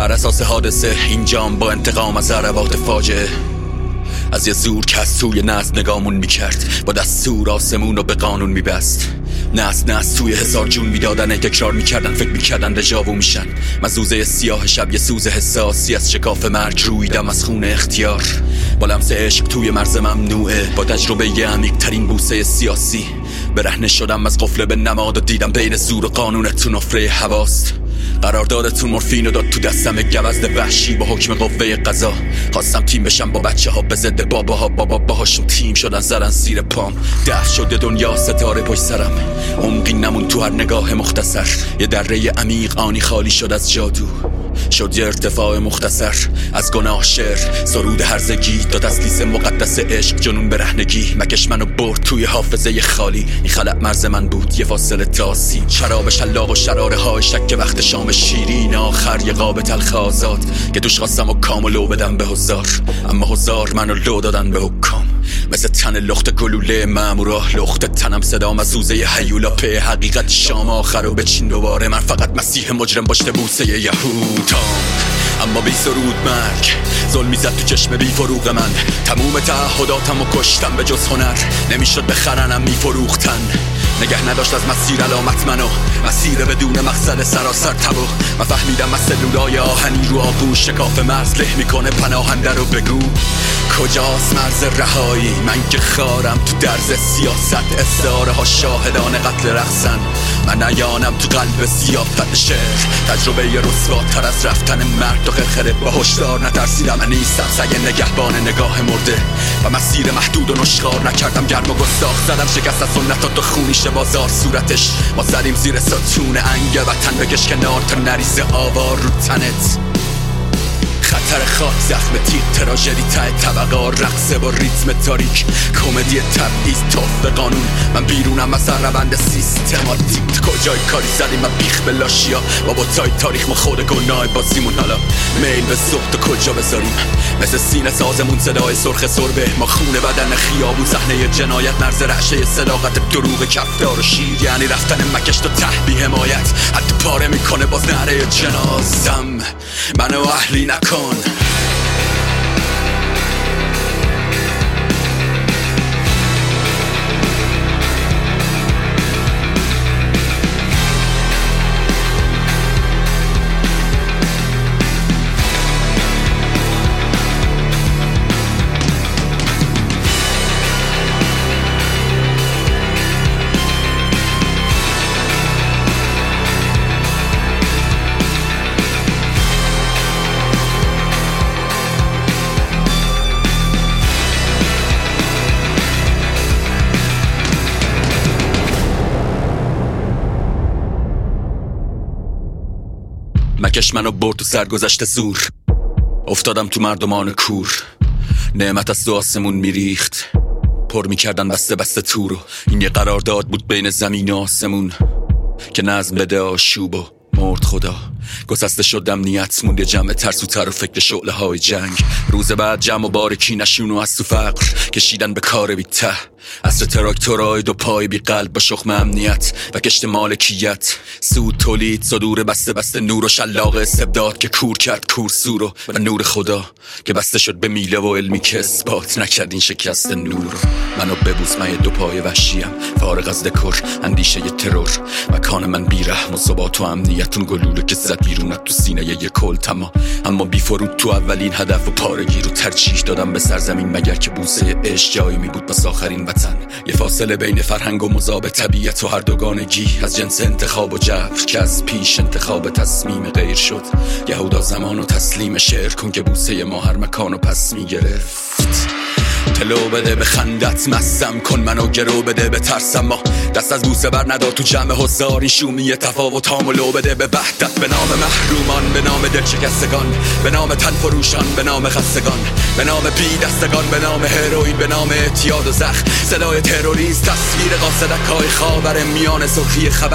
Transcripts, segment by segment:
بر اساس حادثه اینجام با انتقام از ضربات فاجعه. از یه زور که از توی نزد نگامون میکرد، با دستور آسمون رو به قانون میبست. نست توی هزار جون میدادن، تکرار میکردن، فکر میکردن دژاوو میشن. مزوزه سیاه شب یه سوز حساسی از شکاف مرگ رویدم از خون اختیار. با لمس عشق توی مرز ممنوعه، با تجربه یه عمیق ترین بوسه سیاسی. برهنه شدم از قفل به نماد و دیدم بین زور و قانونتون نفره هواست. قراردادتون مورفین رو داد تو دستم گوزد وحشی با حکم قوه قضا. خواستم تیم بشم با بچه ها به ضد باباها، باهاشون تیم شدن زدن زیر پام. دفع شده دنیا ستاره پشت سرم، عمقی نمون تو هر نگاه مختصر. یه دره عمیق آنی خالی شد از جادو، شد یه ارتفاع مختصر از گناه. شعر سرود هرزگی داد از لیس مقدس عشق جنون برهنگی. مکش منو برد توی حافظه خالی، این خلق مرز من بود یه فاصله تاسی. شراب شلاق و شراره های شک وقت شام شیرین، آخر یه قاب تلخ آزاد که دوش خواستم و کام و لو بدم به هزار. اما هزار منو لو دادن به حکام، مثل تن لخت گلوله مامورا. لخت تنم صدام از سوزه هیولا په حقیقت شام آخر رو بچین دوباره. من فقط مسیح مجرم باشته بوسه یهودام، اما بی سرود مرگ ظلم میزد تو چشم بی فروغ من. تموم تعهداتم و کشتم، به جز هنر نمیشد بخرنم میفروختن. نگه نداشت از مسیر علامت منو، مسیر بدون مقصد سراسر تبو. من فهمیدم از سلولای آهنی رو آغوش شکاف مرز له میکنه پناهنده رو. بگو کجاست مرز رهایی؟ من که خارم تو درز سیاست، استعاره ها شاهدان قتل رقصن. من نیانم تو قلب سیافت شعر، تجربه ی رسواتر از رفتن مرد و خرخره. با هشدار نترسیدم، من نیستم سگ نگهبان نگاه مرده و مسیر محدود و نشخار نکردم. گرم و گستاخ زدم شکست از سنتات و خونیش بازار صورتش. ما زدیم زیر ستون انگ وطن، بکش کنار تا نریزه آوار رو تنت. خطر خاک، زخم تیغ، تراژدی ته طبقه، رقصه با ریتم تاریک، کمدی تبعیض، توف قانون. من بیرونم از روند سیستماتیک. کجای کاری زدیم من بیخ به لاشیا، با بوتای تاریخ ما خود گناه بازیمون. حالا میل به سخت و کجا بذاریم؟ مثل سینه سازمون صدای سرخ سربه. ما خونه بدن خیابون، صحنه جنایت، مرز رعشه صداقت، دروغ کفدار و شیر. یعنی رفتن مکش تا ته بی حمایت، حتی پاره میکنه باز نره جنازم. منو اهلی نکن. مکش منو برد تو سرگذشت زور، افتادم تو مردمان کور. نعمت از تو آسمون میریخت، پر میکردن بسته بسته تو رو. این یه قرارداد بود بین زمین و آسمون که نظم بده آشوب و مرد خدا. گسسته شد امنیت، موند جمع ترسوتر و فکر شعله های جنگ. روز بعد جمع و بارکی نشون و از تو فقر کشیدن به کار بی ته. عصر تراکتورای دو پای بی قلب با شخم امنیت و کشت مالکیت. سود تولید صدور بسته بسته، نور و شلاق استبداد که کور کرد کور سورو. و نور خدا که بسته شد به میله و علمی که اثبات نکرد این شکست نور. منو ببوس، من دو پای وحشیم، فارغ از دکور اندیشه ی ترور. مکان من بی رحم و ثبات و امنیتون گلوله که زد بیرونت تو سینه ی کل تما. اما بی فرود تو اولین هدف و پارگی رو ترجیح دادم به سرزمین، مگر که بوسه عشق جایی می بود بس آخرین وطن. یه فاصله بین فرهنگ و مذاب طبیعت و هر دوگانگی، از جنس انتخاب و جبر که از پیش انتخاب تصمیم غیر شد. یهودا زمان و تسلیم شعر کن که بوسه ما هر مکان و پس می گرفت. تلو بده به خندت، مستم کن منو گرو بده به ترسم. ما دست از بوسه بر ندار تو جمع هزار، این شومی تفاوتام و لو بده به وحدت. به نام محرومان، به نام دلشکستگان، به نام تن فروشان، به نام خستگان، به نام بی دستگان، به نام هروئین، به نام اعتیاد و زخم. صدای تروریست، تصویر قاصدکای خاور میان سرخی خبر.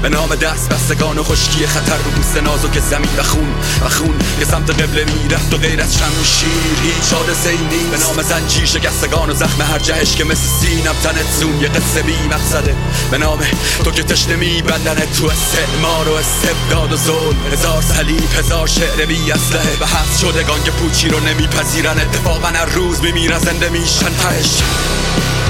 به نام دست بستگان و خشکی خطر رو بوست نازک زمین و خون یه سمت قبله میرفت و غیر از شمع و شیر هیچ حادثه ای نیست. به نام زنجیر شکستگان و زخم هر جهش که مثل سینم تنت زون یه قصه بی مقصده. به نام تو که تشنه میبندنت تو استعمار و استبداد و ظلم. هزار صلیب هزار شعر بی اسلحه و حبس شدگان که پوچی رو نمیپذیرن. اتفاقا هر روز میمیرن زنده میشن تهش.